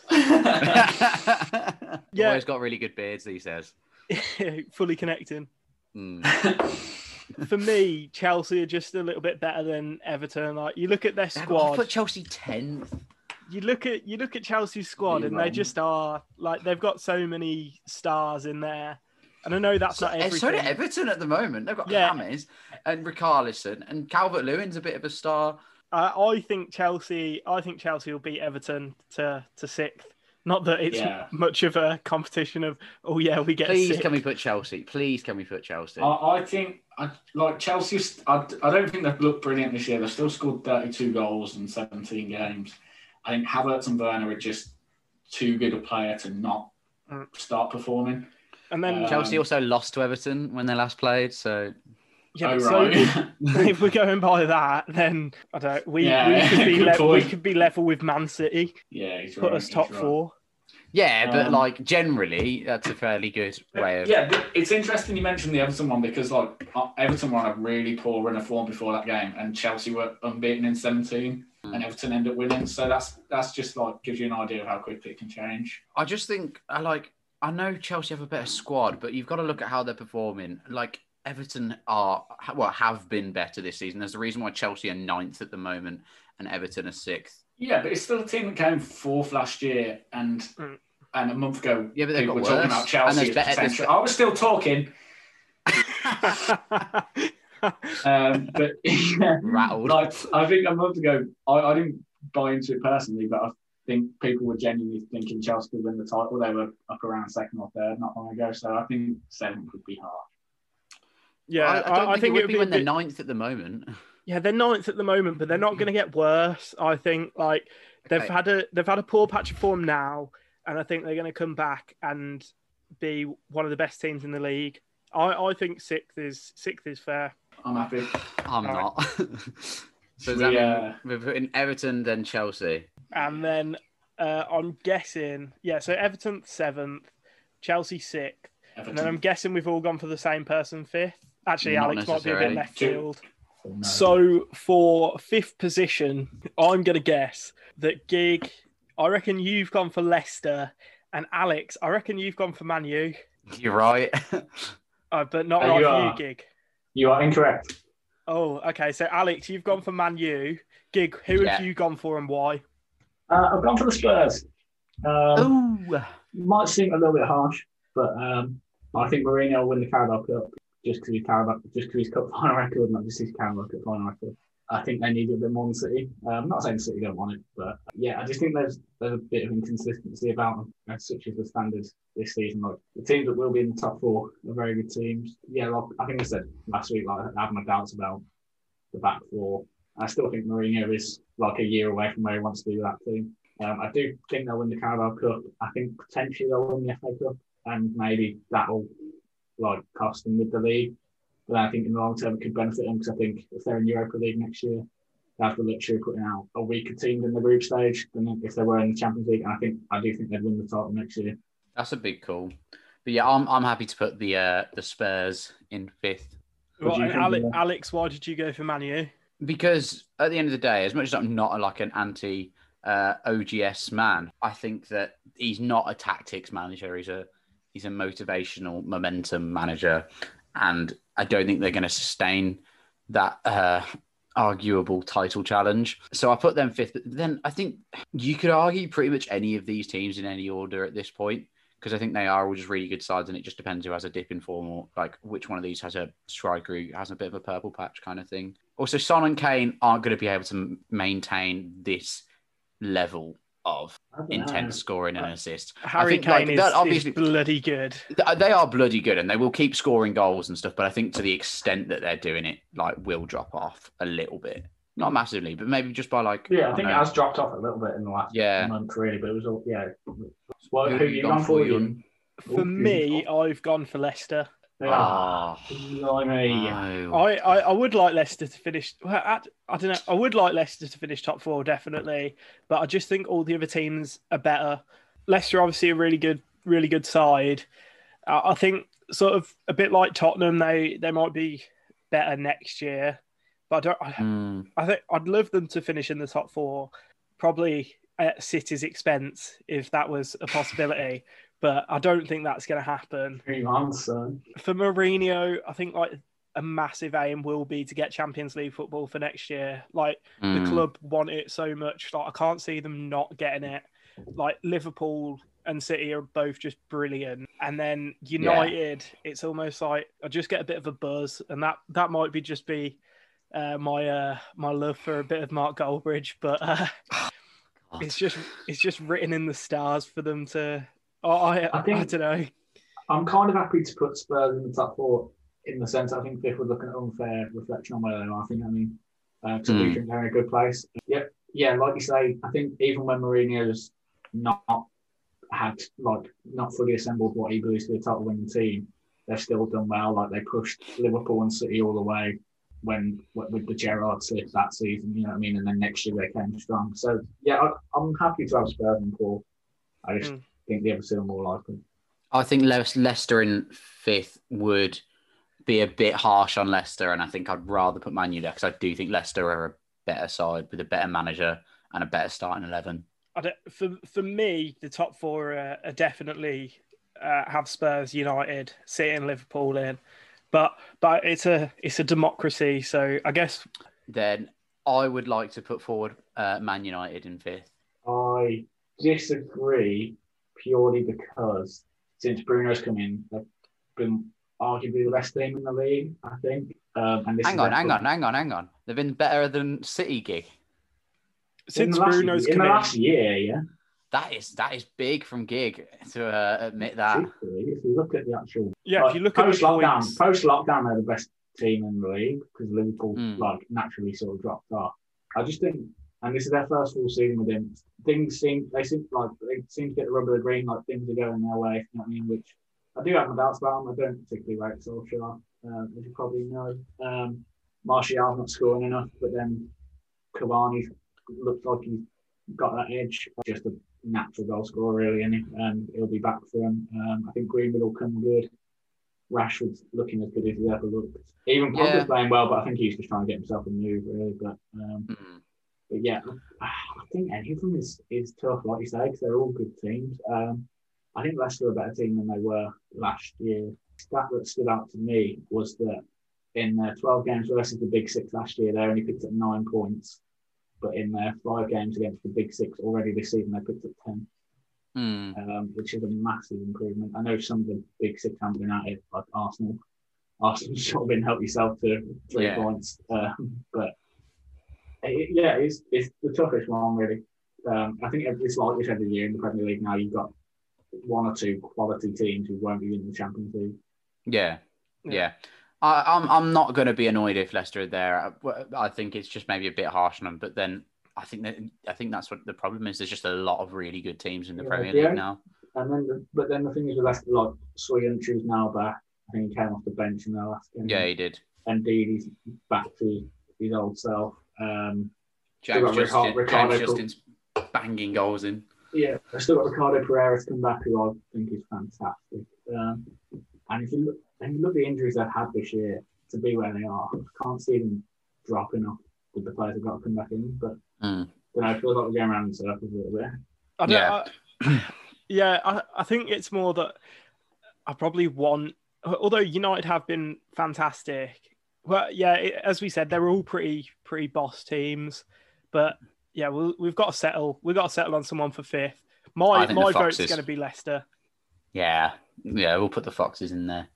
yeah, Yeah. always got really good beards. He says. Fully connecting. Mm. For me, Chelsea are just a little bit better than Everton. Like you look at their I squad, put Chelsea tenth. you look at you look at Chelsea's squad, You're and wrong. they just are like they've got so many stars in there. And I know that's So, not and everything. so do Everton at the moment. They've got Yeah. James and Richarlison and Calvert-Lewin's a bit of a star. Uh, I think Chelsea. I think Chelsea will beat Everton to to sixth. Not that it's Yeah. much of a competition of oh yeah we get Please, sixth. can we put Chelsea? Please, can we put Chelsea? I, I think, I, like Chelsea, I, I don't think they've looked brilliant this year. They've still scored thirty-two goals in seventeen games. I think Havertz and Werner are just too good a player to not Mm. start performing. And then Uh, Chelsea also lost to Everton when they last played, so yeah, Oh, but so right. if we're going by that, then I don't. We Yeah, we could be good le- we point. could be level with Man City, yeah, he's put right, us he's top right. four. yeah. But Um, like generally, that's a fairly good way of. Yeah, but it's interesting you mentioned the Everton one because like uh, Everton were on a really poor run of form before that game, and Chelsea were unbeaten in seventeen, Mm. and Everton ended up winning. So that's that's just like gives you an idea of how quickly it can change. I just think I like. I know Chelsea have a better squad, but you've got to look at how they're performing. Like Everton are well have been better this season. There's a reason why Chelsea are ninth at the moment and Everton are sixth. Yeah, but it's still a team that came fourth last year, and mm. and a month ago, yeah, but they people were worse. talking about Chelsea as better, potential. I was still talking. um, but yeah, rattled. Like I think a month ago, I, I didn't buy into it personally, but I think people were genuinely thinking Chelsea could win the title. They were up around second or third not long ago, so I think seventh would be hard. Yeah, I, I don't I, think, I think it would be, be when they're bit... ninth at the moment. Yeah, they're ninth at the moment, but they're not going to get worse. I think like they've okay. had a they've had a poor patch of form now, and I think they're going to come back and be one of the best teams in the league. I, I think sixth is sixth is fair. I'm happy. I'm All not. Right. So we, uh... we're putting Everton, then Chelsea, and then uh, I'm guessing yeah. So Everton seventh, Chelsea sixth, Everton. And then I'm guessing we've all gone for the same person fifth. Actually, not Alex might be a bit left field. Oh, no. So for fifth position, I'm going to guess that Gig, I reckon you've gone for Leicester, and Alex, I reckon you've gone for Man U. You're right. uh, but not uh, right you for are, you, Gig. You are incorrect. Oh, okay. So Alex, you've gone for Man U. Gig, who yeah. have you gone for and why? Uh, I've gone for the Spurs. Um, oh, might seem a little bit harsh, but um, I think Mourinho will win the Carabao Cup. Just because he's Carabao, just because he's Cup final record, not just his Carabao Cup final record. I think they need it a bit more than City. Um, I'm not saying City don't want it, but yeah, I just think there's there's a bit of inconsistency about them, uh, such as the standards this season. Like the teams that will be in the top four are very good teams. Yeah, like, I think I said last week, like I have my doubts about the back four. I still think Mourinho is like a year away from where he wants to be with that team. Um, I do think they'll win the Carabao Cup. I think potentially they'll win the F A Cup, and maybe that'll like cost them with the league. But I think in the long term it could benefit them because I think if they're in Europa League next year, they have the luxury of putting out a weaker team in the group stage than if they were in the Champions League. And I think I do think they'd win the title next year. That's a big call. But yeah, I'm I'm happy to put the uh, the Spurs in fifth. Well, and Alex, Alex, why did you go for Man U? Because at the end of the day, as much as I'm not like an anti uh, O G S man, I think that he's not a tactics manager. He's a he's a motivational momentum manager, and I don't think they're going to sustain that uh, arguable title challenge. So I put them fifth. But then I think you could argue pretty much any of these teams in any order at this point, because I think they are all just really good sides, and it just depends who has a dip in form or like which one of these has a striker who has a bit of a purple patch kind of thing. Also, Son and Kane aren't going to be able to maintain this level of intense scoring and assists. Harry I think, Kane like, is, obviously, is bloody good. They are bloody good, and they will keep scoring goals and stuff. But I think to the extent that they're doing it, like, will drop off a little bit. Not massively, but maybe just by like. Yeah, I think know, it has dropped off a little bit in the last yeah. month, really. But it was all yeah. What, who, who you gone for? You? For me, I've gone for Leicester. Oh, no. I, I, I would like Leicester to finish. Well, I, I don't know. I would like Leicester to finish top four, definitely. But I just think all the other teams are better. Leicester, obviously, a really good, really good side. Uh, I think sort of a bit like Tottenham, they they might be better next year. But I don't. I, mm. I think I'd love them to finish in the top four, probably at City's expense if that was a possibility. But I don't think that's going to happen. Three months, son. For Mourinho, I think like a massive aim will be to get Champions League football for next year. Like mm. the club want it so much. Like I can't see them not getting it. Like Liverpool and City are both just brilliant. And then United, yeah. It's almost like I just get a bit of a buzz, and that that might be just be uh, my uh, my love for a bit of Mark Goldbridge, but uh, it's just it's just written in the stars for them to. Oh, I, I, think, I don't know. I'm kind of happy to put Spurs in the top four in the sense I think fifth would look an unfair reflection on where they are. I think, I mean, because uh, mm. they're in a good place. Yeah, yeah, like you say, I think even when Mourinho's not had, like, not fully assembled what he believes to be a title winning team, they've still done well. Like, they pushed Liverpool and City all the way when with the Gerrard slip that season, you know what I mean? And then next year they came strong. So, yeah, I, I'm happy to have Spurs in four. I just. Mm. I think the other two are more likely. I think Le- Leicester in fifth would be a bit harsh on Leicester, and I think I'd rather put Man U there because I do think Leicester are a better side with a better manager and a better starting eleven. I don't, for for me, the top four are, are definitely uh, have Spurs, United, City, and Liverpool in. but but it's a it's a democracy, so I guess Then I would like to put forward uh, Man United in fifth. I disagree purely because since Bruno's come in, they've been arguably the best team in the league, I think. Um, and this Hang is on, their hang first- on, hang on, hang on. They've been better than City gig. in since the last, Bruno's in come the in, last year, yeah. That is that is big from gig to uh, admit that. Particularly if you look at the actual yeah, if you look at post the lockdown, points, post lockdown, they're the best team in the league because Liverpool Mm. like naturally sort of dropped off. I just think, and this is their first full season with him. Things seem they seem like they seem to get the rubber of the green, like things are going their way. You know what I mean? Which I do have my doubts about him. I don't particularly rate Solskjaer, um, as you probably know. Um, Martial's not scoring enough, but then Cavani looks like he's got that edge. Just a natural goal scorer, really, and um, he'll be back for him. Um, I think Greenwood will come good. Rashford's looking as good as he's ever looked. Even Pogba's Yeah. playing well, but I think he's just trying to get himself a move, really. But, um, Mm. but yeah, I think any of them is, is tough, like you say, because they're all good teams. Um, I think Leicester are a better team than they were last year. Stat that stood out to me was that in their twelve games versus the Big Six last year, they only picked up nine points. But in their five games against the Big Six already this season, they picked up ten. Mm. Um, which is a massive improvement. I know some of the big six haven't been at it, like Arsenal. Arsenal's sort of been help yourself to three Yeah. points, um, but it, yeah, it's it's the toughest one really. Um, I think it's like this every year in the Premier League now. You've got one or two quality teams who won't be in the Champions League. Yeah, Yeah. yeah. I, I'm I'm not going to be annoyed if Leicester are there. I, I think it's just maybe a bit harsh on them, but then I think that I think that's what the problem is. There's just a lot of really good teams in the Yeah, Premier yeah. League now. And then, the, but then the thing is with Leicester, like Soyuncu's now back. I think he came off the bench in their last game. Yeah, he did. And Dini's back to his old self. Um, James, got Justin, Ricardo- Ricardo James Cook. Justin's banging goals in. Yeah, I've still got Ricardo Pereira to come back, who I think is fantastic. Um, and if you look, if you look at the injuries they've had this year to be where they are, I can't see them dropping off with the players who've got to come back in. But Mm. you know, I feel like we're going around in circles a little bit. I don't, Yeah. I, yeah, I, I think it's more that I probably want, although United have been fantastic. Well, yeah, it, as we said, they're all pretty pretty boss teams, but yeah, we'll, we've got to settle. We've got to settle on someone for fifth. I My think my the vote's Foxes. going to be Leicester. Yeah, yeah. We'll put the Foxes in there.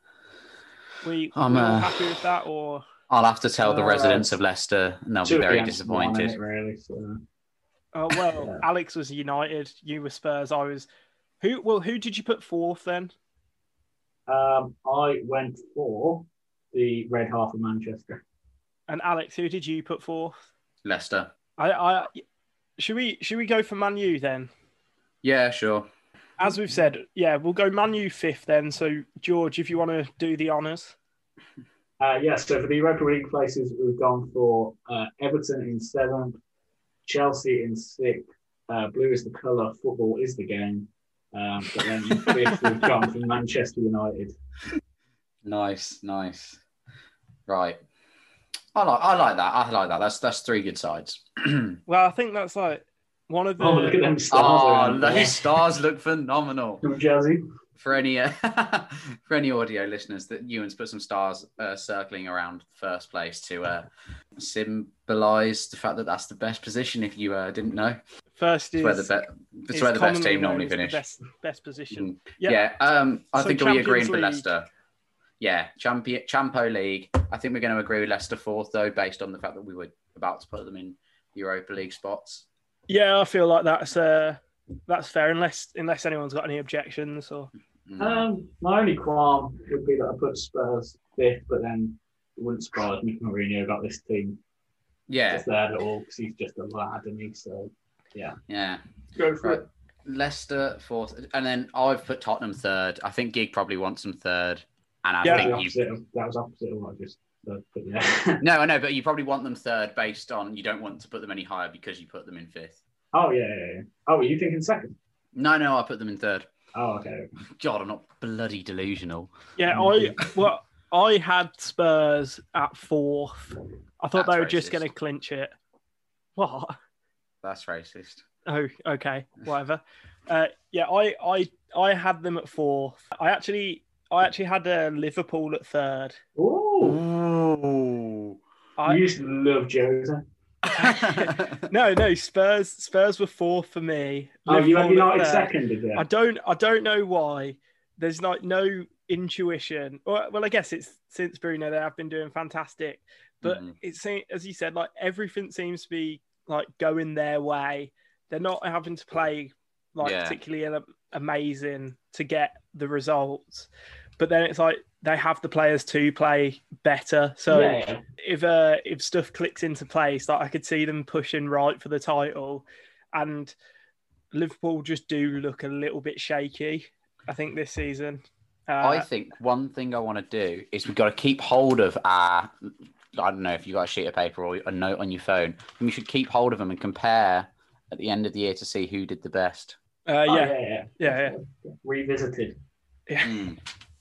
We I'm, we all uh, happy with that, or I'll have to tell the Uh, residents of Leicester, and they'll be Two very against one, disappointed. innit, really. So, oh well, Yeah. Alex was United, you were Spurs, I was. Who well, who did you put fourth then? um, I went for the red half of Manchester. And Alex, who did you put fourth? Leicester. I, I should we should we go for Man U then? Yeah, sure. As we've said, yeah, we'll go Man U fifth then. So George, if you want to do the honours. Uh, yeah, so for the Europa League places, we've gone for uh, Everton in seventh, Chelsea in sixth, uh, blue is the colour, football is the game. Um, but then in fifth, we've gone for Manchester United. Nice, nice. Right. I like I like that. I like that. That's that's three good sides. Well, I think that's like one of the. Oh, look at them stars Oh, around those there. stars look phenomenal. From Chelsea. For any uh, for any audio listeners, that Ewan's put some stars uh, circling around first place to uh, symbolise the fact that that's the best position. If you uh, didn't know, First it's is. where the, be- it's is where the best commonly team normally known as the finish. Best, best position. Mm. Yeah. Yeah, um, I So think we agreeing Champions for League. Leicester. Yeah, Champion Champo League. I think we're going to agree with Leicester fourth, though, based on the fact that we were about to put them in Europa League spots. Yeah, I feel like that's uh, that's fair, unless unless anyone's got any objections or. Mm. Um, my only qualm would be that I put Spurs fifth, but then it wouldn't surprise me if Mourinho got this team yeah, just there at all because he's just a lad, and he so yeah, yeah. go for Right. it. Leicester fourth, and then I've put Tottenham third. I think Gig probably wants them third, and I Yeah. That was, think you. opposite of, that was opposite of what I just said, but yeah. No, I know, but you probably want them third based on you don't want to put them any higher because you put them in fifth. oh yeah, yeah, yeah. Oh, were you thinking second? No, no, I put them in third. Oh, okay. God, I'm not bloody delusional. Yeah, I well, I had Spurs at fourth. I thought That's they were just racist. going to clinch it. What? That's racist. Oh, okay, whatever. Uh, yeah, I, I, I had them at fourth. I actually, I actually had uh, Liverpool at third. Oh, I you used to love Jose. no, no. Spurs, Spurs were fourth for me. Oh, you had Liverpool at United third. second, did you? I don't, I don't know why. There's like no intuition. Well, well, I guess it's since Bruno they have been doing fantastic, but Mm. it seems, as you said, like everything seems to be like going their way. They're not having to play like Yeah. particularly am- amazing to get the results, but then it's like they have the players to play better. So Yeah. if uh, if stuff clicks into place, like I could see them pushing right for the title, and Liverpool just do look a little bit shaky, I think, this season. Uh, I think one thing I want to do is we've got to keep hold of our, I don't know if you've got a sheet of paper or a note on your phone, and we should keep hold of them and compare at the end of the year to see who did the best. uh, Oh, yeah, yeah, yeah, yeah, yeah. Revisited. Mm.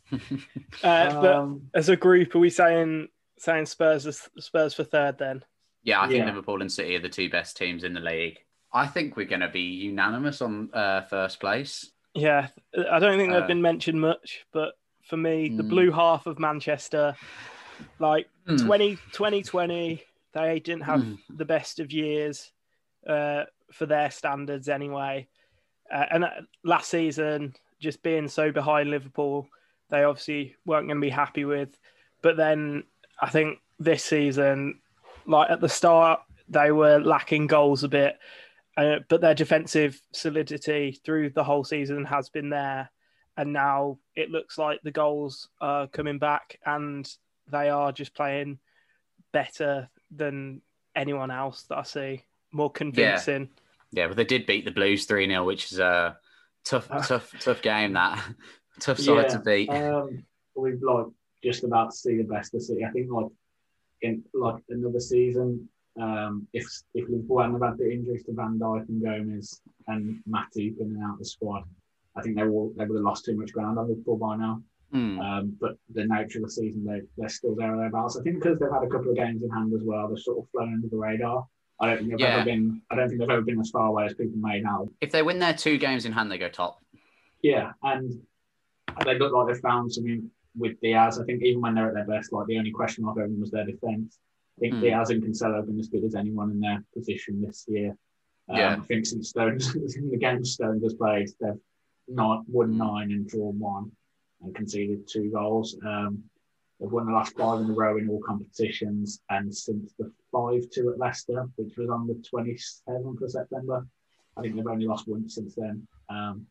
Uh, but Um, as a group, are we saying saying Spurs as Spurs for third then? Yeah, I think Yeah. Liverpool and City are the two best teams in the league. I think we're going to be unanimous on uh, first place. Yeah, I don't think they've Uh, been mentioned much, but for me, the Mm. blue half of Manchester, like Mm. twenty twenty twenty, they didn't have Mm. the best of years uh, for their standards anyway. Uh, and uh, last season, just being so behind Liverpool, they obviously weren't going to be happy with. But then I think this season, like at the start, they were lacking goals a bit. Uh, but their defensive solidity through the whole season has been there. And now it looks like the goals are coming back and they are just playing better than anyone else that I see. More convincing. Yeah, but they did beat the Blues three nil, which is a tough, Uh, tough, tough game, that. Tough side to beat. Um, we've like just about to see the best of City. I think like in like another season, um, if if Liverpool hadn't have had the injuries to Van Dijk and Gomez and Matty in and out of the squad, I think they will they would have lost too much ground on Liverpool by now. Mm. Um, but the nature of the season, they they're still there or thereabouts. I think because they've had a couple of games in hand as well, they're sort of flown under the radar. I don't think they've Yeah. ever been. I don't think they've ever been as far away as people made out. If they win their two games in hand, they go top. Yeah, and they look like they've found something with Diaz. I think even when they're at their best, like the only question mark over them was their defence. I think Hmm. Diaz and Cancelo have been as good as anyone in their position this year. Um, Yeah. I think since Stones, in the game Stones has played, they've not won Hmm. nine and drawn one and conceded two goals. Um, they've won the last five in a row in all competitions, and since the five two at Leicester, which was on the twenty-seventh of September, I think they've only lost once since then. Um,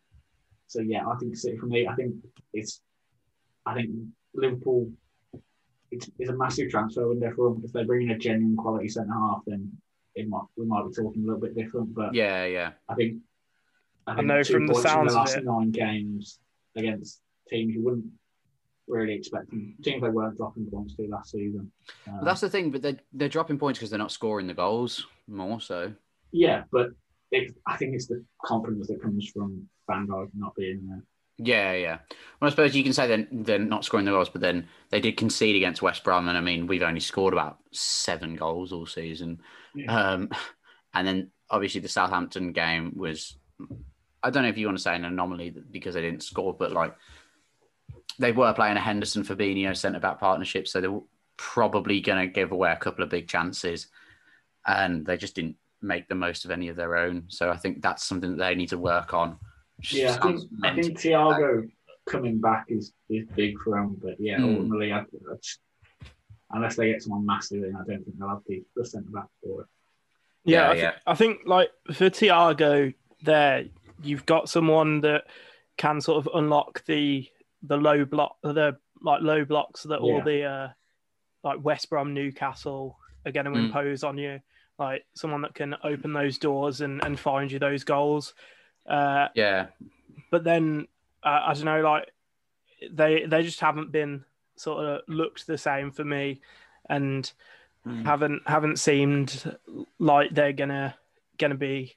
So yeah, I think City for me. I think it's. I think Liverpool. It's, it's a massive transfer window for them. If they bring in a genuine quality centre half, then it might we might be talking a little bit different. But Yeah, yeah. I think. I, think know two from the points in sounds the of last it. nine games against teams you wouldn't really expect them. Teams they weren't dropping points to last season. Um, But that's the thing, but they're, they're dropping points because they're not scoring the goals more so. yeah, but it, I think it's the confidence that comes from Van Dijk not being there. Yeah, yeah. Well, I suppose you can say they're, they're not scoring the goals, but then they did concede against West Brom, and I mean, we've only scored about seven goals all season. Yeah. Um, and then obviously the Southampton game was, I don't know if you want to say an anomaly because they didn't score, but like they were playing a Henderson Fabinho centre back partnership, so they were probably going to give away a couple of big chances, and they just didn't make the most of any of their own. So I think that's something that they need to work on. Yeah, I think, I think Thiago coming back is, is big for them, but yeah, Mm. ultimately, I, I just, unless they get someone massive in, I don't think they'll have the, the centre back for it. Yeah, Yeah, I, th- yeah. I think like for Thiago, there you've got someone that can sort of unlock the the low block, the like low blocks that all Yeah. the uh, like West Brom, Newcastle are going to Mm. impose on you. Like someone that can open those doors and, and find you those goals. Uh, Yeah, but then uh, I don't know, like they they just haven't been sort of looked the same for me, and Mm. haven't haven't seemed like they're gonna gonna be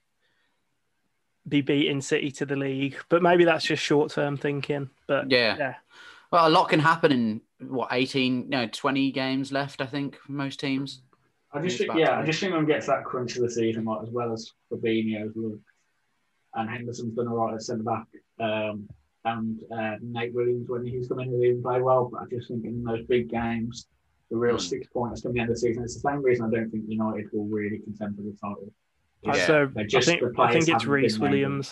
be beating City to the league. But maybe that's just short term thinking. But yeah. yeah, Well, a lot can happen in what eighteen, no, twenty games left. I think for most teams. I just It's think, about yeah, time. I just think when we get to that crunch of the season, like, as well as Fabinho's look, and Henderson's done all right at centre back, um, and uh, Nate Williams when he's coming in and play well. But I just think in those big games, the real mm. six pointers come the end of the season. It's the same reason I don't think United will really contend for the title. Yeah. So I think, I think it's Reece Williams.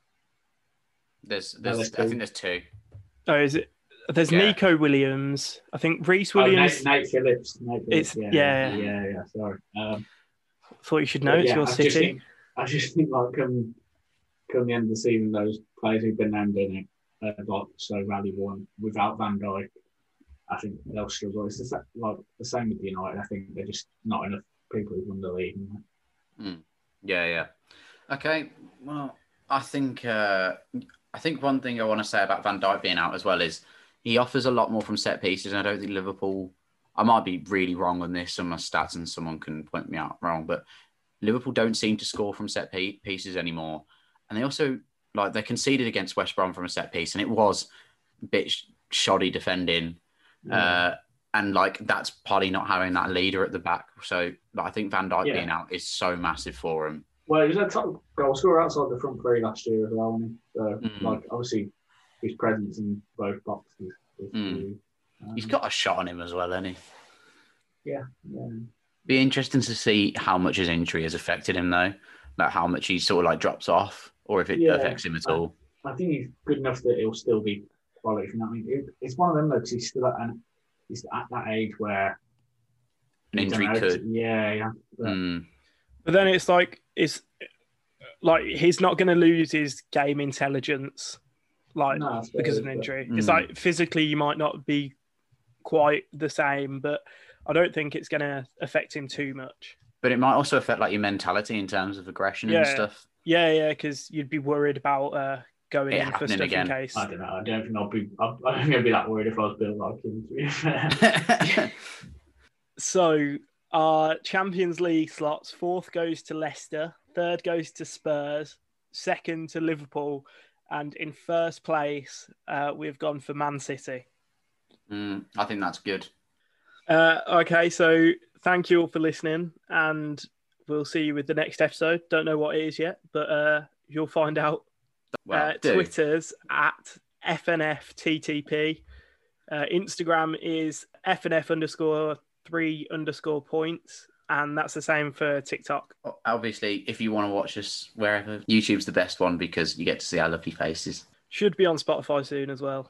There's, there's, no, I think there's two. Oh, is it? There's yeah. Nico Williams. I think Reece Williams. Oh, Nate, Nate Phillips. Nate Phillips. It's yeah, yeah, yeah, yeah. Sorry. Um, thought you should know it's yeah, your I city. Just think, I just think like come come the end of the season, those players who've been named in it are like so valuable, and without Van Dijk, I think they'll struggle. It's just like the same with United. I think they're just not enough people who've won the league. Mm. Yeah, yeah. Okay. Well, I think uh, I think one thing I want to say about Van Dijk being out as well is he offers a lot more from set pieces. And I don't think Liverpool. I might be really wrong on this, on my stats, and someone can point me out wrong, but Liverpool don't seem to score from set pieces anymore. And they also, like, they conceded against West Brom from a set piece, and it was a bit shoddy defending. Yeah. Uh, and, like, that's partly not having that leader at the back. So, like, I think Van Dijk yeah. being out is so massive for him. Well, he was a top goal scorer outside the front three last year as well, wasn't he? So, mm. like, obviously, his presence in both boxes is mm. really, um, he's got a shot on him as well, hasn't he? Yeah, yeah. Be interesting to see how much his injury has affected him, though. Like how much he sort of like drops off, or if it yeah, affects him at I, all. I think he's good enough that he'll still be quality. I mean, it, it's one of them though, because he's still at an, he's at that age where an injury know, could. Yeah, yeah. But, mm. but then it's like it's like he's not going to lose his game intelligence, like no, because of an injury. But, it's mm. like physically you might not be quite the same, but I don't think it's going to affect him too much. But it might also affect like your mentality in terms of aggression yeah. and stuff. Yeah, yeah, because you'd be worried about uh, going it in for stuff again. in case. I don't know. I don't think I'll be. I don't think I'd be that worried if I was Bill like him. To be fair. So, our Champions League slots: fourth goes to Leicester, third goes to Spurs, second to Liverpool, and in first place, uh, we've gone for Man City. Mm, I think that's good. Uh, okay, so thank you all for listening, and we'll see you with the next episode. Don't know what it is yet, but uh, you'll find out. Well, uh, Twitter's at F N F T T P. Uh, Instagram is F N F underscore three underscore points, and that's the same for TikTok. Obviously, if you want to watch us wherever, YouTube's the best one because you get to see our lovely faces. Should be on Spotify soon as well.